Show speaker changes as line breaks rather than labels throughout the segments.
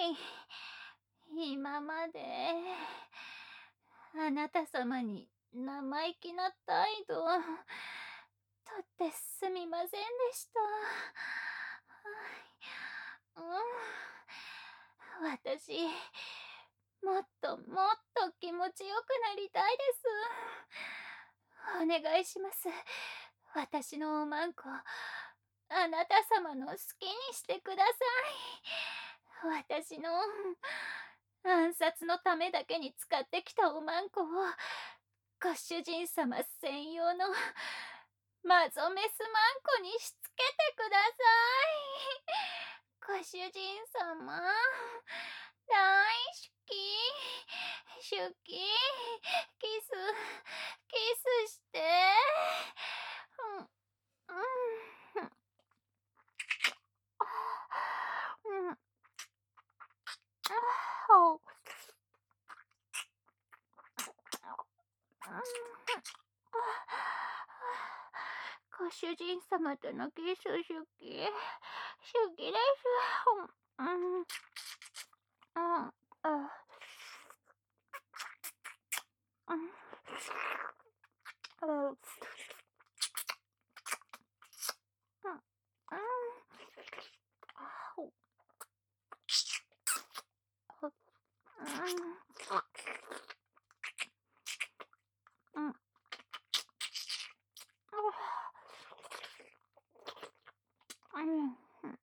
今まであなた様に生意気な態度とってすみませんでした。私、もっともっと気持ちよくなりたいです。お願いします。私のおまんこ、あなた様の好きにしてください。私の暗殺のためだけに使ってきたおまんこをご主人様専用のマゾメスマンコにしつけてください。ご主人様、大好き、好き、キス、キスして。うん、うん、うん、あお、ご主人様とのキス好き、好きです。うん、うん、あ、うん、うん、うん、うん、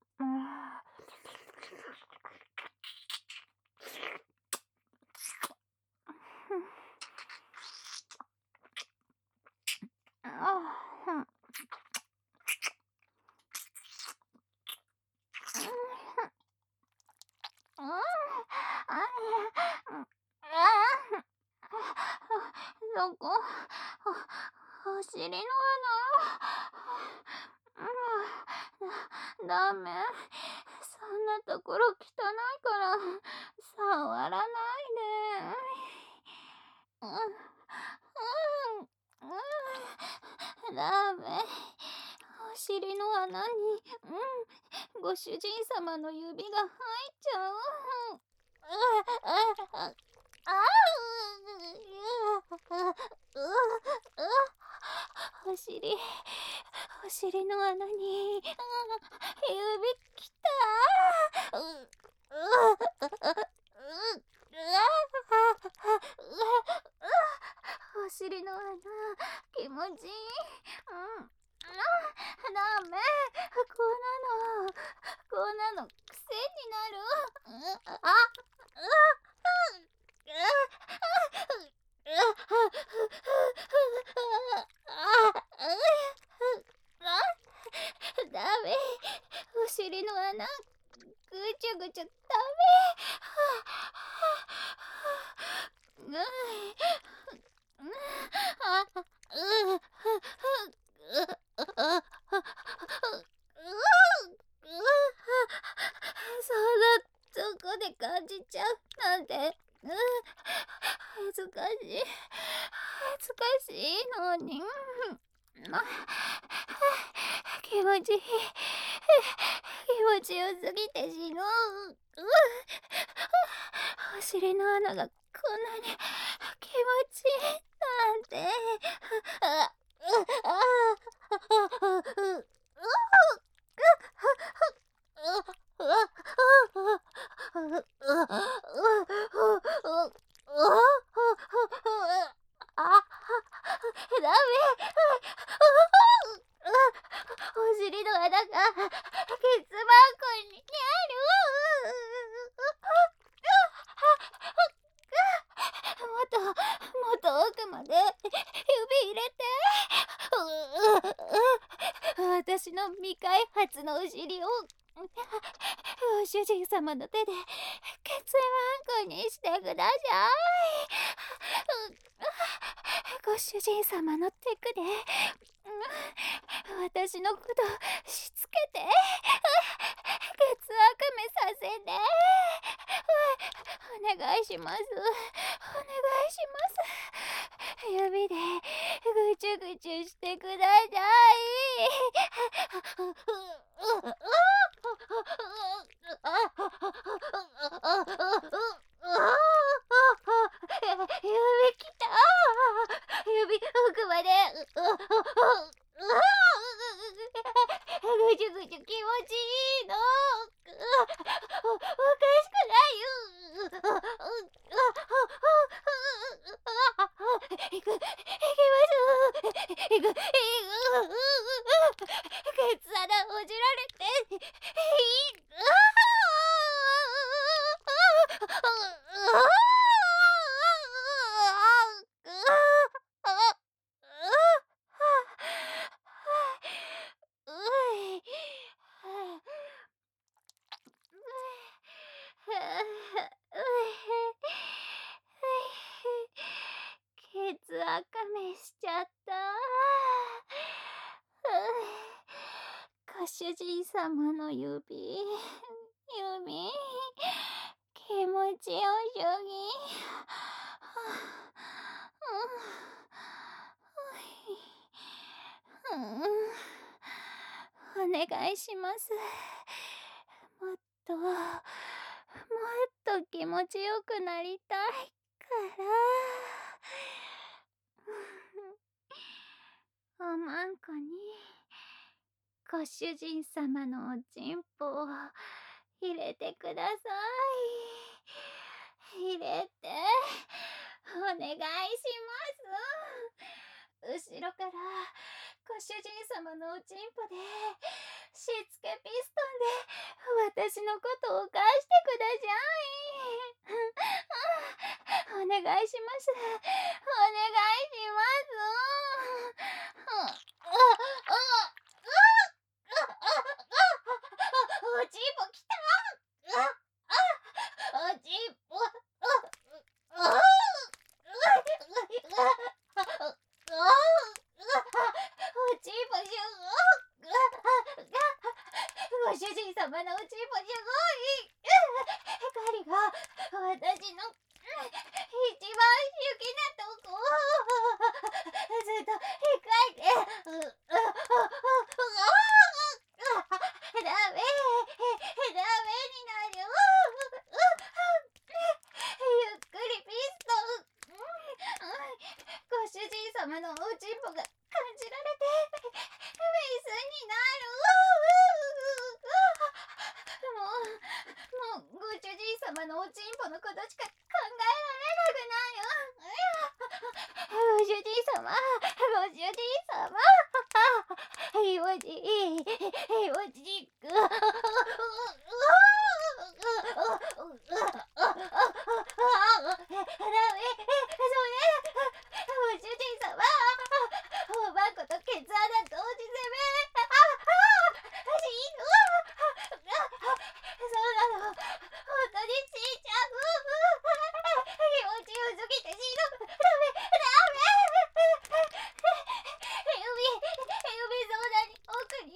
そこ、お尻の穴。ダメ。そんなところ汚いから触らないで。ダメ。お尻の穴に、ご主人様の指が入っちゃう。お尻、お尻の穴に、指きた。お尻の穴、気持ちいい。ダメ。こんなの癖になる。ダメ。お尻の穴、ぐちゃぐちゃダメ。そんなとこで感じちゃうなんて、恥ずかしい。恥ずかしいのに。気持ちいい。気持ちよすぎて死ぬ。お尻の穴がこんなに気持ちいいなんて。ダメ。お尻の穴がケツバンコにある。もっと奥まで指入れて。私の未開発のお尻をご主人様の手でケツバンコにしてください。ご主人様のテクで私のことしつけて、ケツあかめさせて。お願いします。お願いします。指でぐちゅぐちゅしてください。 じゅぐじゅ気持ちいいの。おかしくないよ。行く、行きます。行く、ケツ穴ほじられて、ケツ赤めしちゃった。ご主人様の指、気持ちよしゅぎ。お願いします。もっと気持ちよくなりたいから。おまんこにご主人様のおちんぽを入れてください。入れてお願いします。後ろからご主人様のおちんぽでしつけピストンで私のことを返してください。お願いします。お願いします。おちんぽきた。おちんぽ。おちんぽしゅご主人様のおちんぽすごい。光が私の一番好きなとこ。ずっと光ってダメになる。ゆっくりピストン。ご主人様のおちんぽが感じられてメスになる。もうご主人様のおちんぽのことしか考えられなくなる。ご主人様、ご主人様。いおじく。ご主人様、おばんことケツ穴同時攻め。死ぬ。そうなの、本当に死んじゃう。気持ちよすぎて死ぬ。ダメ。指相談に奥に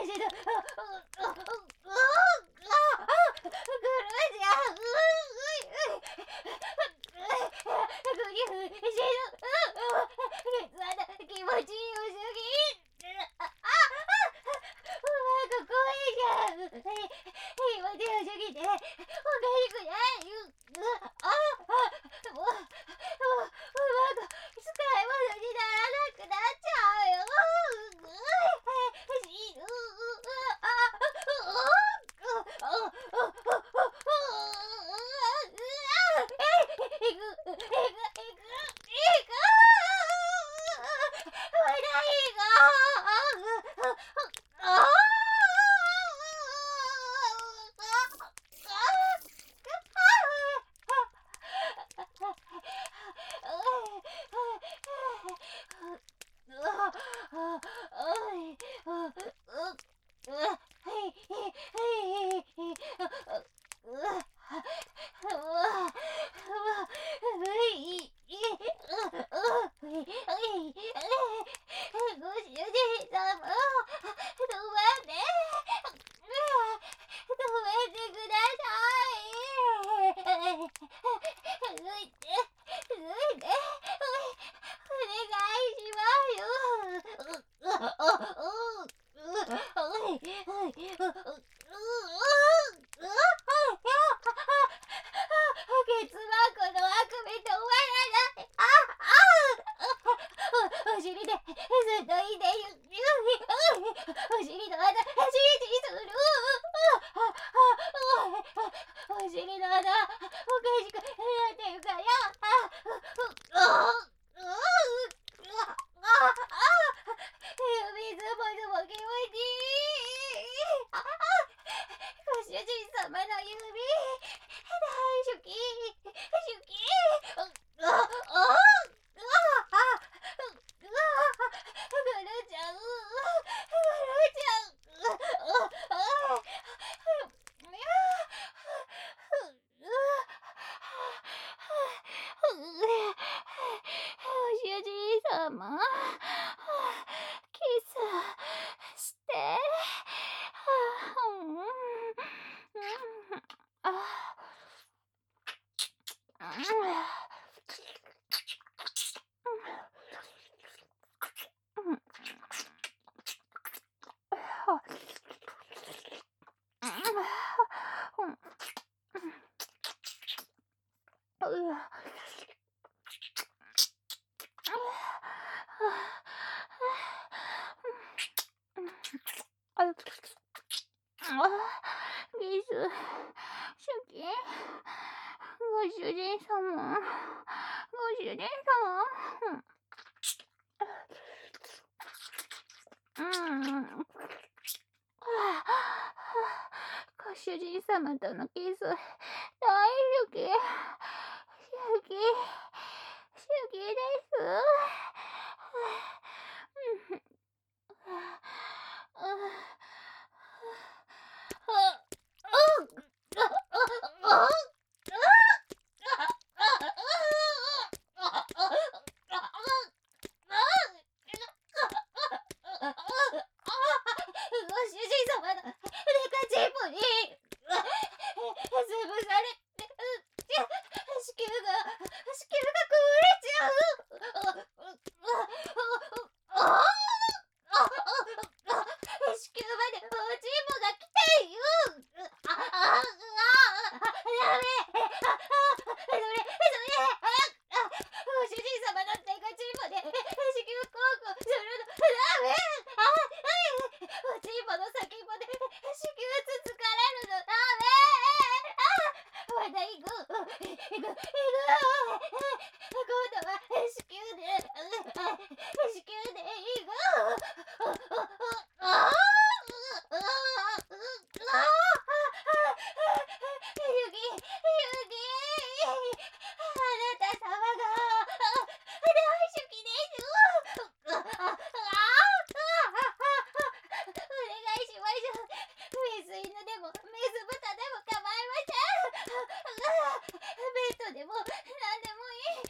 ご主人様とのキス大好き。好きです。ご主人様のデカチープに潰されて子宮が壊れちゃう。子宮までおちんぽが来ている。ダメ。ご主人様のデカチープで子宮コークするのダメ。おちんぽの先っぽで子宮つつかれるのダメ。まだ行く。今度は子宮で行く。ゆきあなた様が大好きです。お願いします。メス犬でもメス豚でも構いません。ベッドでも何でもいい。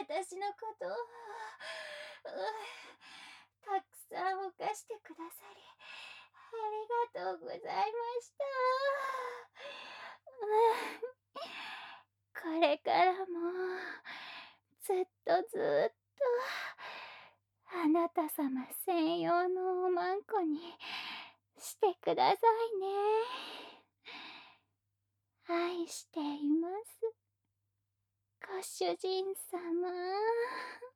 私のことをたくさん犯してくださりありがとうございました。これからもずっとずっとあなた様専用のおまんこにしてくださいね。愛しています、ご主人様。